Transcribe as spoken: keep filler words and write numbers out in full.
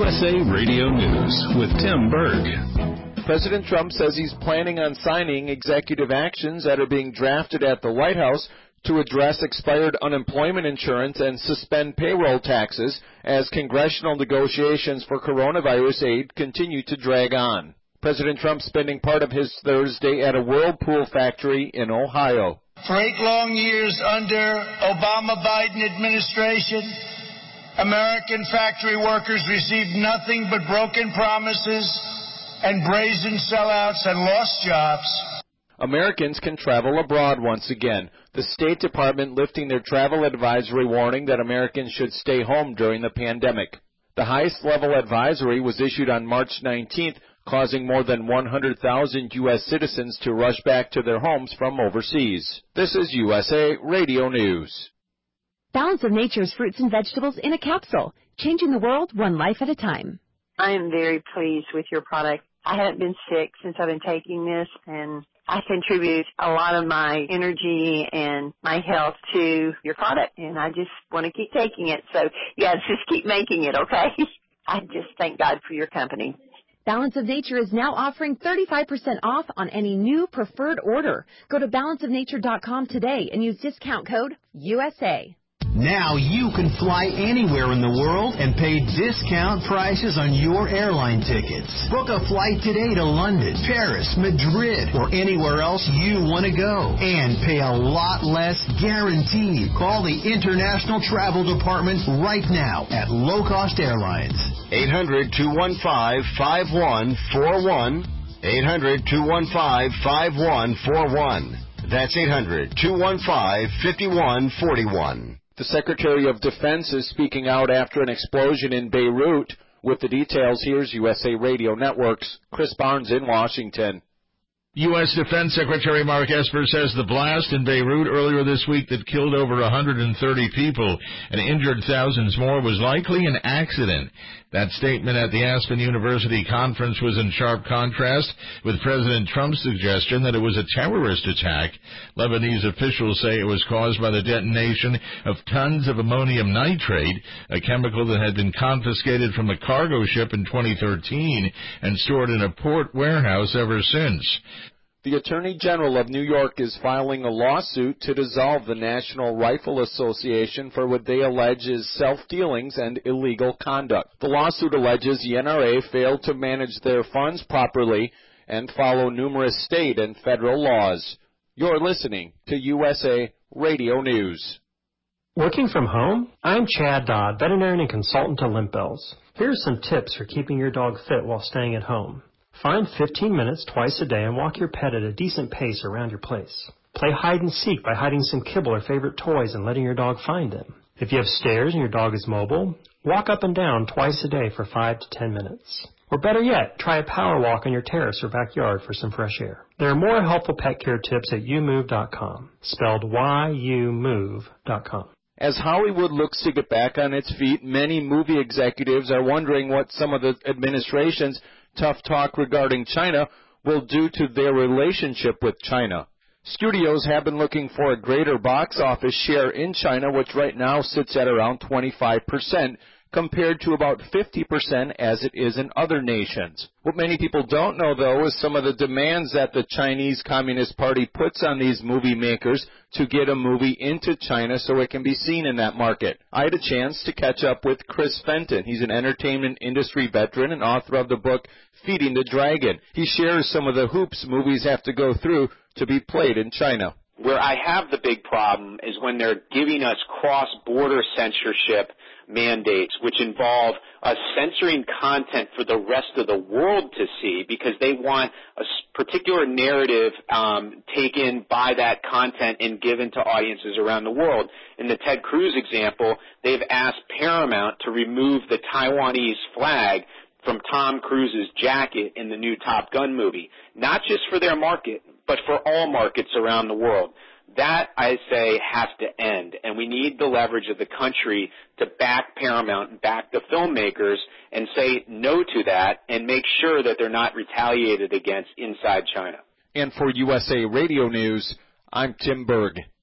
S A Radio News with Tim Berg. President Trump says he's planning on signing executive actions that are being drafted at the White House to address expired unemployment insurance and suspend payroll taxes as congressional negotiations for coronavirus aid continue to drag on. President Trump spending part of his Thursday at a Whirlpool factory in Ohio. For eight long years under Obama-Biden administration, American factory workers received nothing but broken promises and brazen sellouts and lost jobs. Americans can travel abroad once again. The State Department lifting their travel advisory warning that Americans should stay home during the pandemic. The highest level advisory was issued on March nineteenth, causing more than one hundred thousand U S citizens to rush back to their homes from overseas. This is U S A Radio News. Balance of Nature's fruits and vegetables in a capsule, changing the world one life at a time. I am very pleased with your product. I haven't been sick since I've been taking this, and I contribute a lot of my energy and my health to your product, and I just want to keep taking it. So, yeah, just keep making it, okay? I just thank God for your company. Balance of Nature is now offering thirty-five percent off on any new preferred order. Go to balance of nature dot com today and use discount code U S A. Now you can fly anywhere in the world and pay discount prices on your airline tickets. Book a flight today to London, Paris, Madrid, or anywhere else you want to go. And pay a lot less guaranteed. Call the International Travel Department right now at Low Cost Airlines. eight hundred, two one five, five one four one. eight hundred, two one five, five one four one. That's eight hundred, two one five, five one four one. The Secretary of Defense is speaking out after an explosion in Beirut. With the details, here's U S A Radio Network's Chris Barnes in Washington. U S. Defense Secretary Mark Esper says the blast in Beirut earlier this week that killed over one hundred thirty people and injured thousands more was likely an accident. That statement at the Aspen University conference was in sharp contrast with President Trump's suggestion that it was a terrorist attack. Lebanese officials say it was caused by the detonation of tons of ammonium nitrate, a chemical that had been confiscated from a cargo ship in twenty thirteen and stored in a port warehouse ever since. The Attorney General of New York is filing a lawsuit to dissolve the National Rifle Association for what they allege is self-dealings and illegal conduct. The lawsuit alleges the N R A failed to manage their funds properly and follow numerous state and federal laws. You're listening to U S A Radio News. Working from home? I'm Chad Dodd, veterinarian and consultant to Limp Bells. Here are some tips for keeping your dog fit while staying at home. Find fifteen minutes twice a day and walk your pet at a decent pace around your place. Play hide and seek by hiding some kibble or favorite toys and letting your dog find them. If you have stairs and your dog is mobile, walk up and down twice a day for five to ten minutes. Or better yet, try a power walk on your terrace or backyard for some fresh air. There are more helpful pet care tips at you move dot com, spelled Y U move dot com. As Hollywood looks to get back on its feet, many movie executives are wondering what some of the administration's tough talk regarding China will do to their relationship with China. Studios have been looking for a greater box office share in China, which right now sits at around twenty-five percent, compared to about fifty percent as it is in other nations. What many people don't know, though, is some of the demands that the Chinese Communist Party puts on these movie makers to get a movie into China so it can be seen in that market. I had a chance to catch up with Chris Fenton. He's an entertainment industry veteran and author of the book Feeding the Dragon. He shares some of the hoops movies have to go through to be played in China. Where I have the big problem is when they're giving us cross-border censorship mandates, which involve us censoring content for the rest of the world to see because they want a particular narrative um, taken by that content and given to audiences around the world. In the Ted Cruz example, they've asked Paramount to remove the Taiwanese flag from Tom Cruise's jacket in the new Top Gun movie, not just for their market, but for all markets around the world. That, I say, has to end, and we need the leverage of the country to back Paramount and back the filmmakers and say no to that and make sure that they're not retaliated against inside China. And for U S A Radio News, I'm Tim Berg.